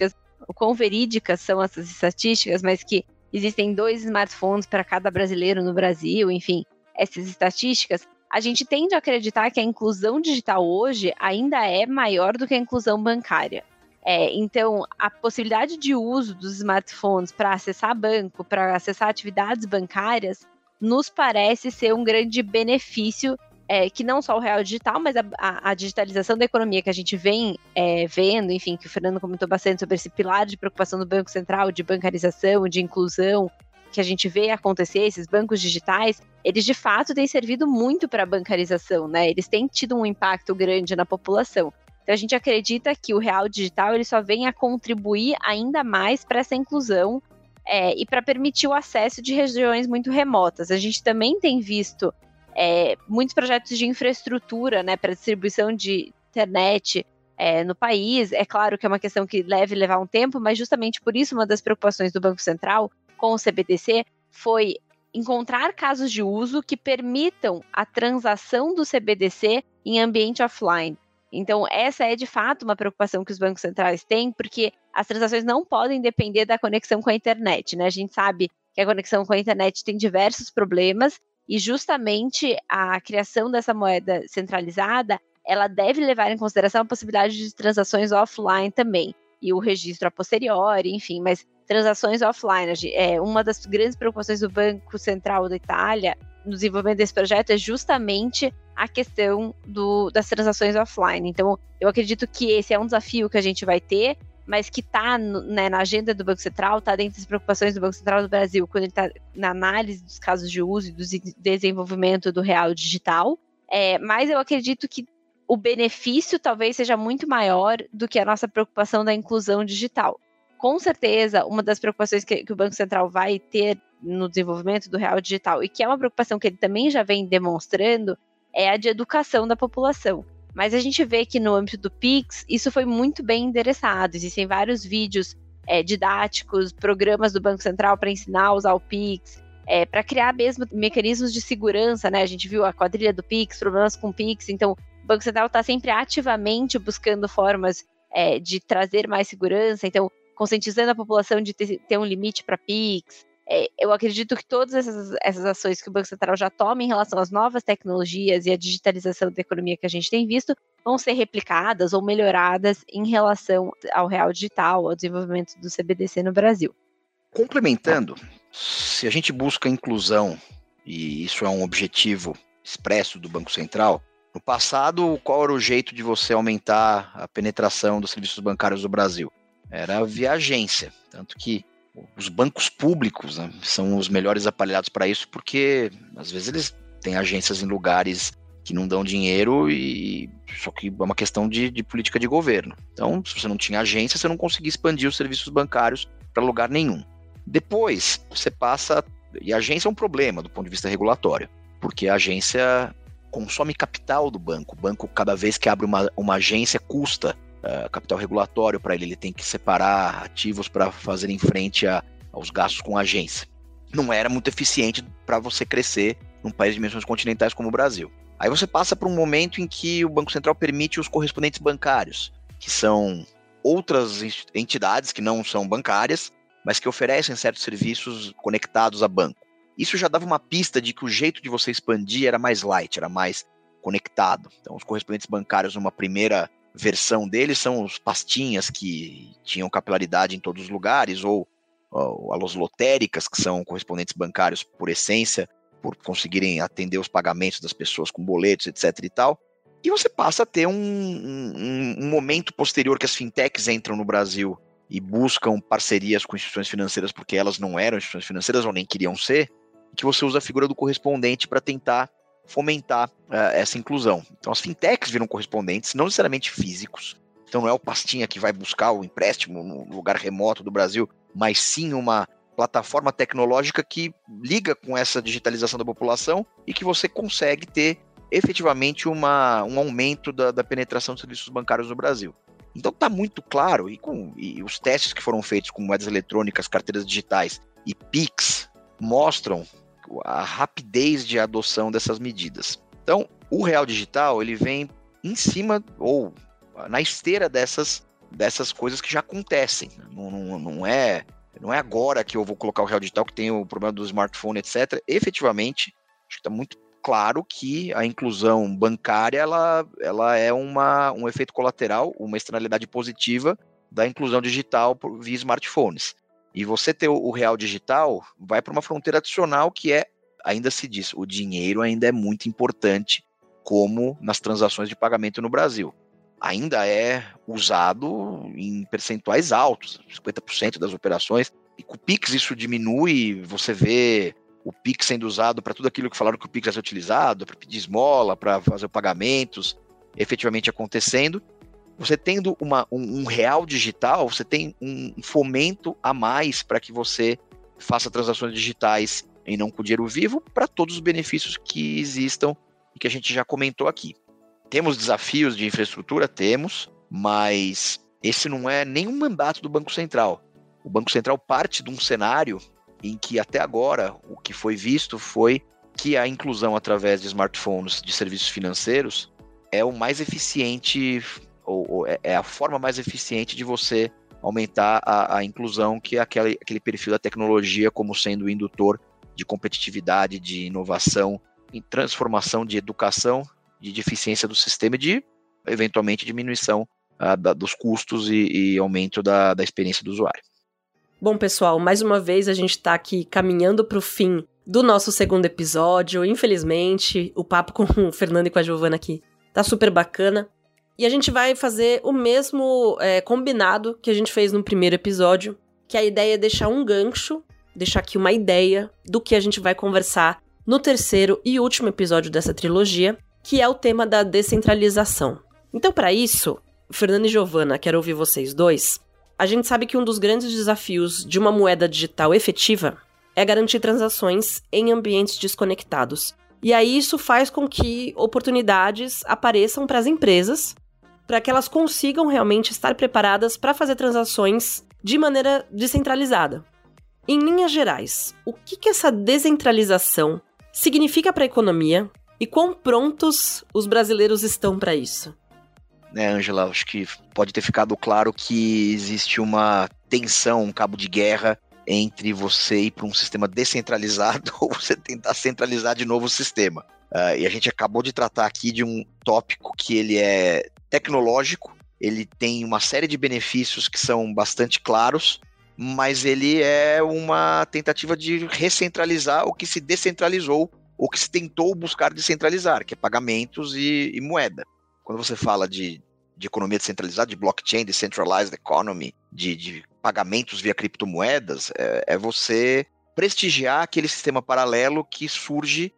o quão verídicas são essas estatísticas, mas que existem dois smartphones para cada brasileiro no Brasil, enfim, essas estatísticas, a gente tende a acreditar que a inclusão digital hoje ainda é maior do que a inclusão bancária. É, então, a possibilidade de uso dos smartphones para acessar banco, para acessar atividades bancárias, nos parece ser um grande benefício, é, que não só o real digital, mas a, a, a digitalização da economia que a gente vem é, vendo, enfim, que o Fernando comentou bastante sobre esse pilar de preocupação do Banco Central, de bancarização, de inclusão, que a gente vê acontecer, esses bancos digitais, eles de fato têm servido muito para a bancarização, né? Eles têm tido um impacto grande na população. Então, a gente acredita que o real digital ele só vem a contribuir ainda mais para essa inclusão é, e para permitir o acesso de regiões muito remotas. A gente também tem visto é, muitos projetos de infraestrutura, né, para distribuição de internet é, no país. É claro que é uma questão que deve levar um tempo, mas justamente por isso uma das preocupações do Banco Central com o C B D C foi encontrar casos de uso que permitam a transação do C B D C em ambiente offline. Então, essa é de fato uma preocupação que os bancos centrais têm, porque as transações não podem depender da conexão com a internet, né? A gente sabe que a conexão com a internet tem diversos problemas e justamente a criação dessa moeda centralizada, ela deve levar em consideração a possibilidade de transações offline também, e o registro a posteriori, enfim, mas transações offline. É, uma das grandes preocupações do Banco Central da Itália no desenvolvimento desse projeto é justamente a questão do, das transações offline. Então, eu acredito que esse é um desafio que a gente vai ter, mas que está né, na agenda do Banco Central, está dentro das preocupações do Banco Central do Brasil, quando ele está na análise dos casos de uso e do desenvolvimento do real digital. É, mas eu acredito que o benefício talvez seja muito maior do que a nossa preocupação da inclusão digital. Com certeza, uma das preocupações que, que o Banco Central vai ter no desenvolvimento do real digital, e que é uma preocupação que ele também já vem demonstrando, é a de educação da população. Mas a gente vê que no âmbito do Pix, isso foi muito bem endereçado. Existem vários vídeos é, didáticos, programas do Banco Central para ensinar a usar o Pix, é, para criar mesmo mecanismos de segurança, né? A gente viu a quadrilha do Pix, problemas com o Pix, então o Banco Central está sempre ativamente buscando formas é, de trazer mais segurança, então conscientizando a população de ter, ter um limite para Pix. É, eu acredito que todas essas, essas ações que o Banco Central já toma em relação às novas tecnologias e à digitalização da economia que a gente tem visto vão ser replicadas ou melhoradas em relação ao real digital, ao desenvolvimento do C B D C no Brasil. Complementando, se a gente busca inclusão, e isso é um objetivo expresso do Banco Central, no passado, qual era o jeito de você aumentar a penetração dos serviços bancários do Brasil? Era via agência, tanto que os bancos públicos, né, são os melhores aparelhados para isso, porque às vezes eles têm agências em lugares que não dão dinheiro, e só que é uma questão de, de política de governo. Então, se você não tinha agência, você não conseguia expandir os serviços bancários para lugar nenhum. Depois, você passa... E a agência é um problema do ponto de vista regulatório, porque a agência consome capital do banco. O banco, cada vez que abre uma, uma agência, custa Uh, capital regulatório para ele, ele tem que separar ativos para fazer em frente a, aos gastos com a agência. Não era muito eficiente para você crescer num país de dimensões continentais como o Brasil. Aí você passa por um momento em que o Banco Central permite os correspondentes bancários, que são outras entidades que não são bancárias, mas que oferecem certos serviços conectados a banco. Isso já dava uma pista de que o jeito de você expandir era mais light, era mais conectado. Então, os correspondentes bancários, numa primeira versão deles, são os pastinhas que tinham capilaridade em todos os lugares, ou, ou as lotéricas, que são correspondentes bancários por essência, por conseguirem atender os pagamentos das pessoas com boletos, etc e tal. E você passa a ter um, um, um momento posterior que as fintechs entram no Brasil e buscam parcerias com instituições financeiras, porque elas não eram instituições financeiras ou nem queriam ser, que você usa a figura do correspondente para tentar fomentar uh, essa inclusão. Então as fintechs viram correspondentes, não necessariamente físicos, então não é o pastinha que vai buscar o empréstimo no lugar remoto do Brasil, mas sim uma plataforma tecnológica que liga com essa digitalização da população e que você consegue ter efetivamente uma, um aumento da, da penetração de serviços bancários no Brasil. Então está muito claro, e, com, e os testes que foram feitos com moedas eletrônicas, carteiras digitais e Pix mostram a rapidez de adoção dessas medidas. Então, o real digital, ele vem em cima ou na esteira dessas dessas coisas que já acontecem. Não, não, não, é, não é agora que eu vou colocar o real digital, que tem o problema do smartphone, etcétera. Efetivamente, acho que está muito claro que a inclusão bancária ela, ela é uma, um efeito colateral, uma externalidade positiva da inclusão digital por, via smartphones. E você ter o, o real digital vai para uma fronteira adicional que é, ainda se diz, o dinheiro ainda é muito importante como nas transações de pagamento no Brasil. Ainda é usado em percentuais altos, cinquenta por cento das operações. E com o Pix isso diminui, você vê o Pix sendo usado para tudo aquilo que falaram que o Pix vai ser utilizado, para pedir esmola, para fazer pagamentos, efetivamente acontecendo. Você tendo uma, um, um real digital, você tem um fomento a mais para que você faça transações digitais e não com dinheiro vivo, para todos os benefícios que existam e que a gente já comentou aqui. Temos desafios de infraestrutura? Temos, mas esse não é nenhum mandato do Banco Central. O Banco Central parte de um cenário em que até agora o que foi visto foi que a inclusão através de smartphones de serviços financeiros é o mais eficiente, ou, ou é a forma mais eficiente de você aumentar a, a inclusão, que é aquele, aquele perfil da tecnologia como sendo o indutor de competitividade, de inovação, em transformação de educação, de eficiência do sistema e de, eventualmente, diminuição uh, da, dos custos e, e aumento da, da experiência do usuário. Bom, pessoal, mais uma vez a gente está aqui caminhando para o fim do nosso segundo episódio. Infelizmente, o papo com o Fernando e com a Giovana aqui tá super bacana. E a gente vai fazer o mesmo é, combinado que a gente fez no primeiro episódio, que a ideia é deixar um gancho, deixar aqui uma ideia do que a gente vai conversar no terceiro e último episódio dessa trilogia, que é o tema da descentralização. Então, para isso, Fernando e Giovana, quero ouvir vocês dois. A gente sabe que um dos grandes desafios de uma moeda digital efetiva é garantir transações em ambientes desconectados. E aí isso faz com que oportunidades apareçam para as empresas, para que elas consigam realmente estar preparadas para fazer transações de maneira descentralizada. Em linhas gerais, o que, que essa descentralização significa para a economia e quão prontos os brasileiros estão para isso? Né, Ângela, acho que pode ter ficado claro que existe uma tensão, um cabo de guerra entre você ir para um sistema descentralizado ou você tentar centralizar de novo o sistema. Uh, e a gente acabou de tratar aqui de um tópico que ele é tecnológico, ele tem uma série de benefícios que são bastante claros, mas ele é uma tentativa de recentralizar o que se descentralizou ou que se tentou buscar descentralizar, que é pagamentos e, e moeda. Quando você fala de, de economia descentralizada, de blockchain, decentralized economy, de, de pagamentos via criptomoedas, é, é você prestigiar aquele sistema paralelo que surge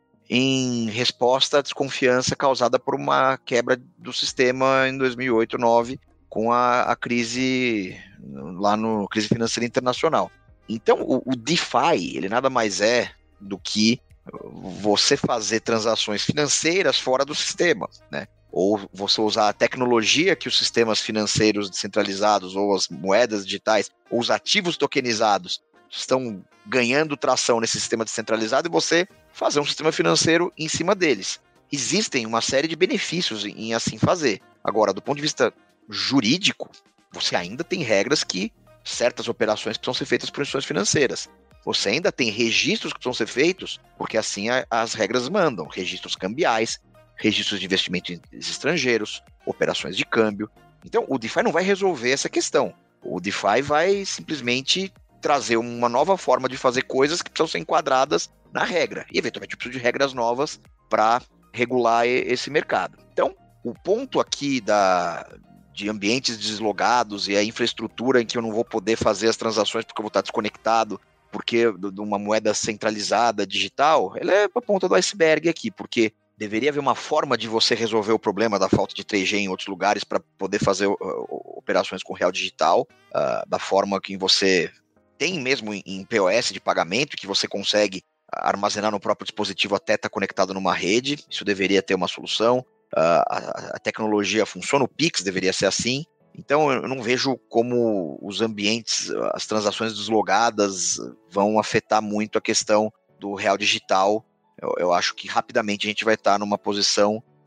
em resposta à desconfiança causada por uma quebra do sistema em dois mil e oito, dois mil e nove, com a, a crise lá no crise financeira internacional. Então, o, o DeFi, ele nada mais é do que você fazer transações financeiras fora do sistema, né? Ou você usar a tecnologia que os sistemas financeiros descentralizados ou as moedas digitais ou os ativos tokenizados estão ganhando tração nesse sistema descentralizado e você fazer um sistema financeiro em cima deles. Existem uma série de benefícios em, em assim fazer. Agora, do ponto de vista jurídico, você ainda tem regras que certas operações precisam ser feitas por instituições financeiras. Você ainda tem registros que precisam ser feitos, porque assim a, as regras mandam. Registros cambiais, registros de investimentos estrangeiros, operações de câmbio. Então, o DeFi não vai resolver essa questão. O DeFi vai simplesmente trazer uma nova forma de fazer coisas que precisam ser enquadradas na regra. E, eventualmente, eu preciso de regras novas para regular esse mercado. Então, o ponto aqui da, de ambientes deslogados e a infraestrutura em que eu não vou poder fazer as transações porque eu vou estar desconectado, porque de uma moeda centralizada, digital, ela é a ponta do iceberg aqui, porque deveria haver uma forma de você resolver o problema da falta de três G em outros lugares para poder fazer uh, operações com real digital, uh, da forma que você tem mesmo em, em P O S de pagamento, que você consegue armazenar no próprio dispositivo até estar conectado numa rede. Isso deveria ter uma solução. Uh, a, a tecnologia funciona, o Pix deveria ser assim. Então eu não vejo como os ambientes, as transações deslogadas vão afetar muito a questão do real digital. Eu, eu acho que rapidamente a gente vai estar numa posição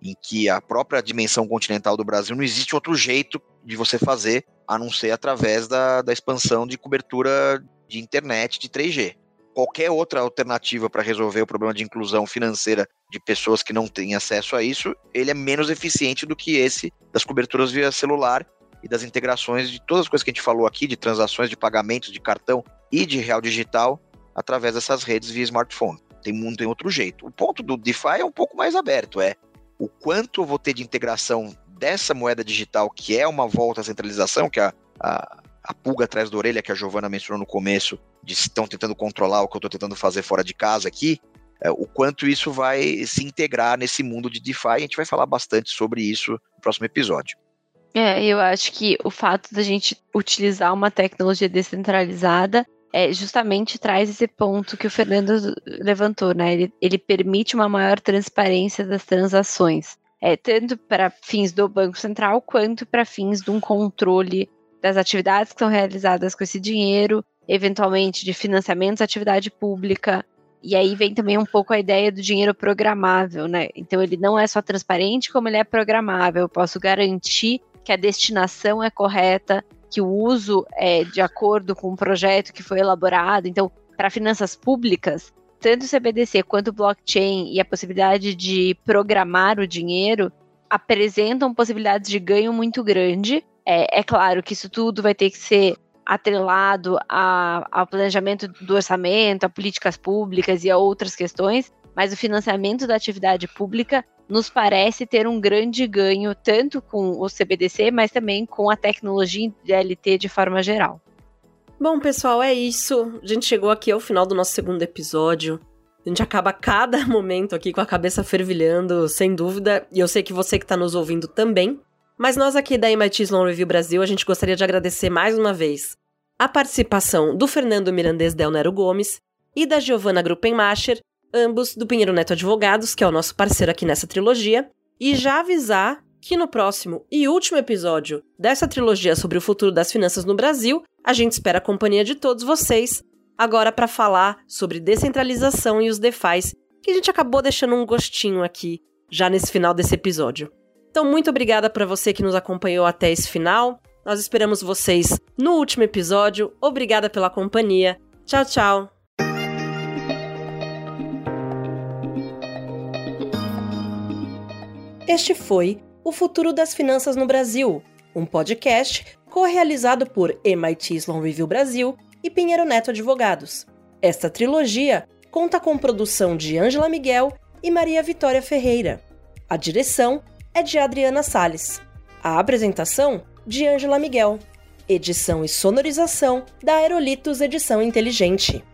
em que a própria dimensão continental do Brasil não existe outro jeito de você fazer, a não ser através da, da expansão de cobertura de internet de três G. Qualquer outra alternativa para resolver o problema de inclusão financeira de pessoas que não têm acesso a isso, ele é menos eficiente do que esse das coberturas via celular e das integrações de todas as coisas que a gente falou aqui, de transações, de pagamentos, de cartão e de real digital, através dessas redes via smartphone. Tem, não tem outro jeito. O ponto do DeFi é um pouco mais aberto, é o quanto eu vou ter de integração dessa moeda digital, que é uma volta à centralização, que é a, a, a pulga atrás da orelha que a Giovana mencionou no começo, de estão tentando controlar o que eu estou tentando fazer fora de casa aqui, é, o quanto isso vai se integrar nesse mundo de DeFi. A gente vai falar bastante sobre isso no próximo episódio. É, eu acho que o fato da gente utilizar uma tecnologia descentralizada é, justamente traz esse ponto que o Fernando levantou, né? Ele, ele permite uma maior transparência das transações, é, tanto para fins do Banco Central quanto para fins de um controle das atividades que são realizadas com esse dinheiro, eventualmente de financiamentos à atividade pública. E aí vem também um pouco a ideia do dinheiro programável, né? Então ele não é só transparente, como ele é programável. Eu posso garantir que a destinação é correta, que o uso é de acordo com o projeto que foi elaborado. Então, para finanças públicas, tanto o C B D C quanto o blockchain e a possibilidade de programar o dinheiro apresentam possibilidades de ganho muito grande. É, é claro que isso tudo vai ter que ser atrelado a, ao planejamento do orçamento, a políticas públicas e a outras questões, mas o financiamento da atividade pública nos parece ter um grande ganho, tanto com o C B D C, mas também com a tecnologia D L T de forma geral. Bom, pessoal, é isso. A gente chegou aqui ao final do nosso segundo episódio. A gente acaba cada momento aqui com a cabeça fervilhando, sem dúvida, e eu sei que você que está nos ouvindo também. Mas nós aqui da M I T Sloan Review Brasil, a gente gostaria de agradecer mais uma vez a participação do Fernando Mirandês Del Nero Gomes e da Giovana Gruppenmacher, ambos do Pinheiro Neto Advogados, que é o nosso parceiro aqui nessa trilogia, e já avisar que no próximo e último episódio dessa trilogia sobre o futuro das finanças no Brasil, a gente espera a companhia de todos vocês, agora para falar sobre descentralização e os DeFis, que a gente acabou deixando um gostinho aqui, já nesse final desse episódio. Então, muito obrigada para você que nos acompanhou até esse final. Nós esperamos vocês no último episódio. Obrigada pela companhia. Tchau, tchau. Este foi O Futuro das Finanças no Brasil, um podcast co-realizado por M I T Sloan Review Brasil e Pinheiro Neto Advogados. Esta trilogia conta com produção de Ângela Miguel e Maria Vitória Ferreira. A direção é de Adriana Salles. A apresentação, de Ângela Miguel. Edição e sonorização da Aerolitos Edição Inteligente.